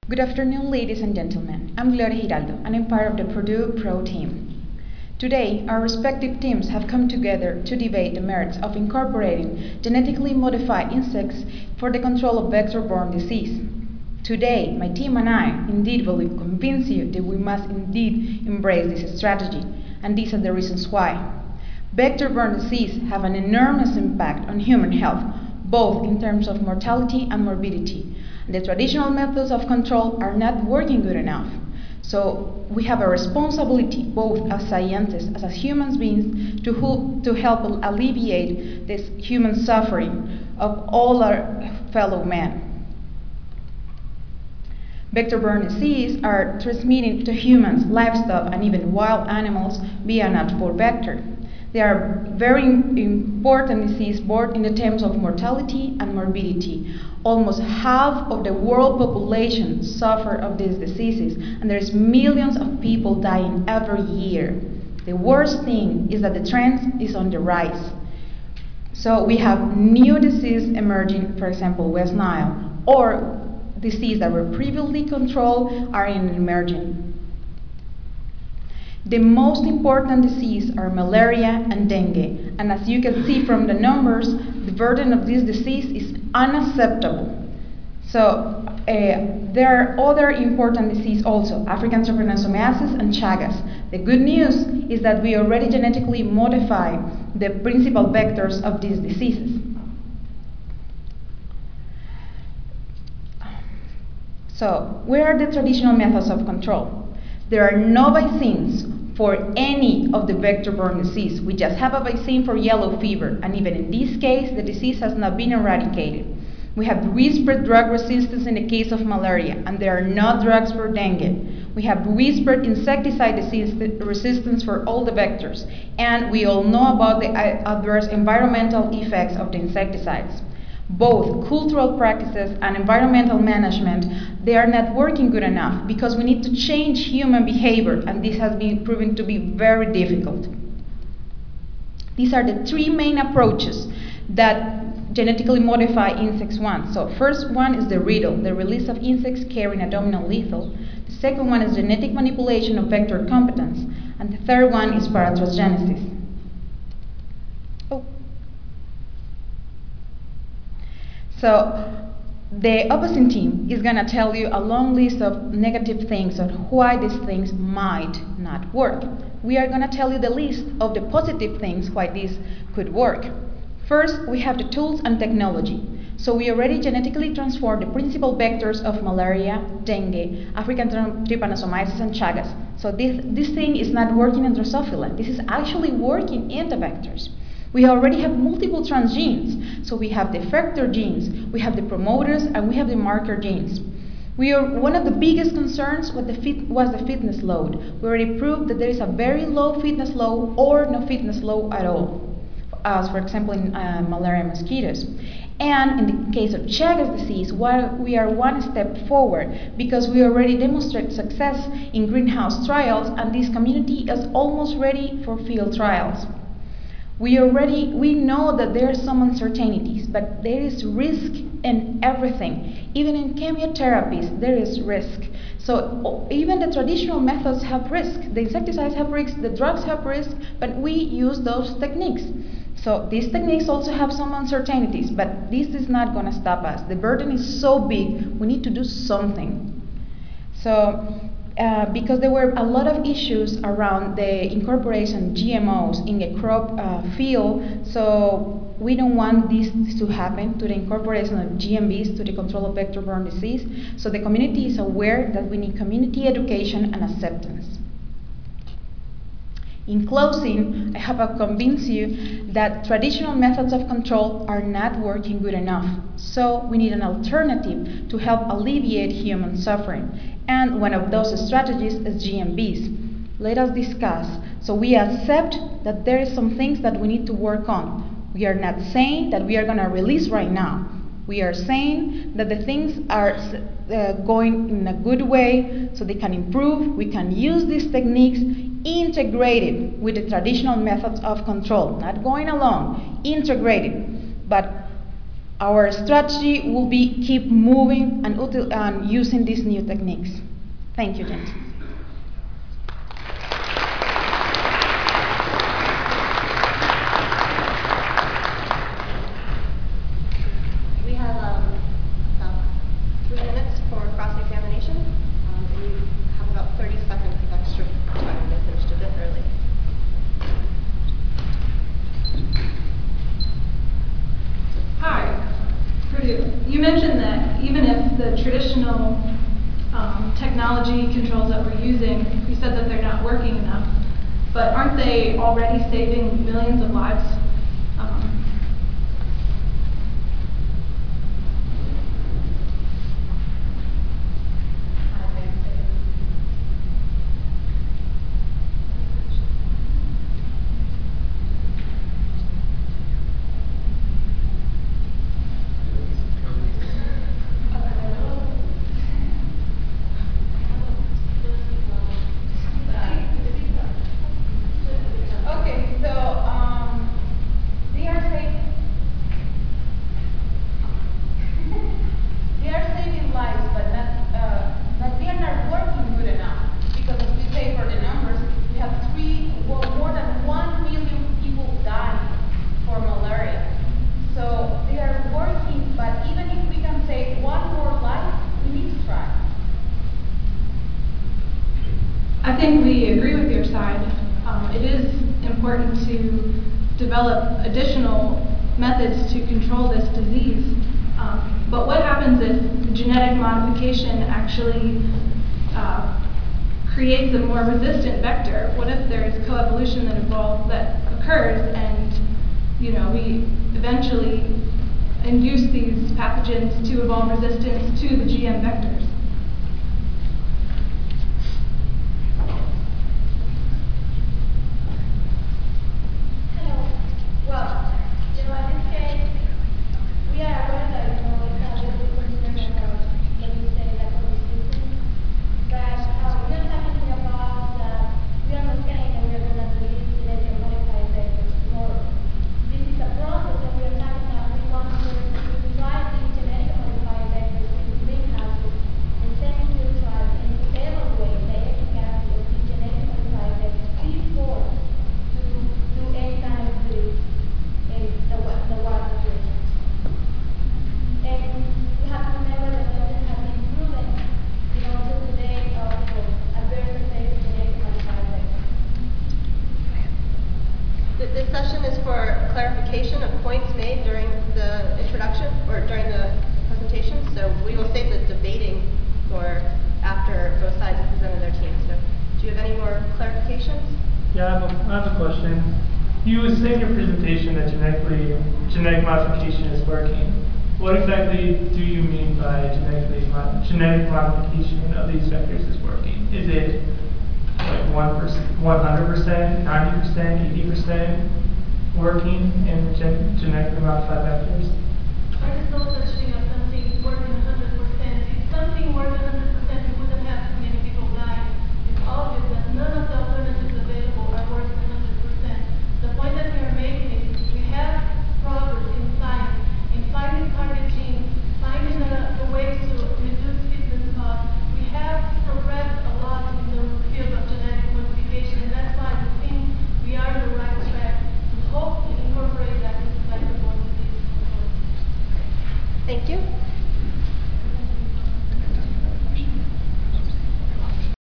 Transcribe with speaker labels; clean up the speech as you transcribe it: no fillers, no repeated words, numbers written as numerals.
Speaker 1: Good afternoon, ladies and gentlemen. I'm Gloria Giraldo, and I'm part of the Purdue Pro team. Today, our respective teams have come together to debate the merits of incorporating genetically modified insects for the control of vector-borne disease. Today, my team and I indeed will convince you that we must indeed embrace this strategy, and these are the reasons why. Vector-borne disease have an enormous impact on human health, both in terms of mortality and morbidity. The traditional methods of control are not working good enough. So we have a responsibility, both as scientists, as human beings, to help alleviate this human suffering of all our fellow men. Vector-borne disease are transmitted to humans, livestock, and even wild animals via natural vector. They are very important disease both in the terms of mortality and morbidity. Almost half of the world population suffer of these diseases, and there's millions of people dying every year. The worst thing is that the trend is on the rise. So we have new disease emerging, for example, West Nile, or disease that were previously controlled are emerging. The most important diseases are malaria and dengue, and as you can see from the numbers, the burden of this disease is unacceptable. So there are other important diseases also, African trypanosomiasis and Chagas. The good news is that we already genetically modify the principal vectors of these diseases. So, where are the traditional methods of control? There are no vaccines for any of the vector-borne disease. We just have a vaccine for yellow fever, and even in this case, the disease has not been eradicated. We have whispered drug resistance in the case of malaria, and there are no drugs for dengue. We have whispered insecticide resistance for all the vectors, and we all know about the adverse environmental effects of the insecticides. Both cultural practices and environmental management, they are not working good enough because we need to change human behavior, and this has been proven to be very difficult. These are the three main approaches that genetically modify insects want. So first one is the riddle, the release of insects carrying a dominant lethal. The second one is genetic manipulation of vector competence. And the third one is paratransgenesis. So the opposing team is going to tell you a long list of negative things on why these things might not work. We are going to tell you the list of the positive things why this could work. First, we have the tools and technology. So we already genetically transformed the principal vectors of malaria, dengue, African trypanosomiasis, and Chagas. So this thing is not working in Drosophila. This is actually working in the vectors. We already have multiple transgenes. So we have the effector genes, we have the promoters, and we have the marker genes. One of the biggest concerns was the fitness load. We already proved that there is a very low fitness load or no fitness load at all, as for example in malaria mosquitoes. And in the case of Chagas disease, we are one step forward because we already demonstrate success in greenhouse trials, and this community is almost ready for field trials. We know that there are some uncertainties, but there is risk in everything. Even in chemotherapies, there is risk. So even the traditional methods have risk. The insecticides have risk, the drugs have risk, but we use those techniques. So these techniques also have some uncertainties, but this is not going to stop us. The burden is so big, we need to do something. So because there were a lot of issues around the incorporation of GMOs in a crop field, so we don't want this to happen, to the incorporation of GMBs to the control of vector-borne disease. So the community is aware that we need community education and acceptance. In closing, I hope I've convinced you that traditional methods of control are not working good enough. So we need an alternative to help alleviate human suffering. And one of those strategies is GMBs. Let us discuss. So we accept that there are some things that we need to work on. We are not saying that we are going to release right now. We are saying that the things are going in a good way so they can improve. We can use these techniques integrated with the traditional methods of control, not going along, integrated. But Our strategy will be keep moving and using these new techniques. Thank you, James.
Speaker 2: We have about 3 minutes for cross-examination, and you have about 30 seconds of extra time to finish a bit early.
Speaker 3: Hi, Purdue. You mentioned that even if the traditional technology controls that we're using, you said that they're not working enough, but aren't they already saving millions of lives?
Speaker 1: Okay, so they are saving. They are saving lives, but they are not working good enough. Because as we say for the numbers, we have more than 1 million people dying for malaria. So they are working, but even if we can save one more life, we need to try.
Speaker 3: I think we agree with your side. It is important to develop additional methods to control this disease. But what happens if genetic modification actually creates a more resistant vector? What if there's coevolution that occurs and we eventually induce these pathogens to evolve resistance to the GM vectors?
Speaker 4: Well, in this case, we are aware that it's a little concern about when you say that resistance, but we are talking about we are not saying that we are going to delete genetically modified vectors tomorrow. This is a process that we are talking about. We want to drive these genetically modified vectors into greenhouses and send field trials and to evaluate the efficacy of these genetically modified vectors before to do any kind of release in the wild situation. And we have to remember that nothing has been proven until today of adverse effects of genetically modified vectors.
Speaker 2: This session is for clarification of points made during the introduction or during the presentation, so we will save the debating for after both sides have presented their teams. So do you have any more clarifications?
Speaker 5: Yeah, I have a question. You say in your presentation that genetic modification is working. What exactly do you mean by genetic modification of these vectors is working? Is it like 1%, 100%, 90%, 80% working in genetically modified vectors?
Speaker 4: There is no such thing as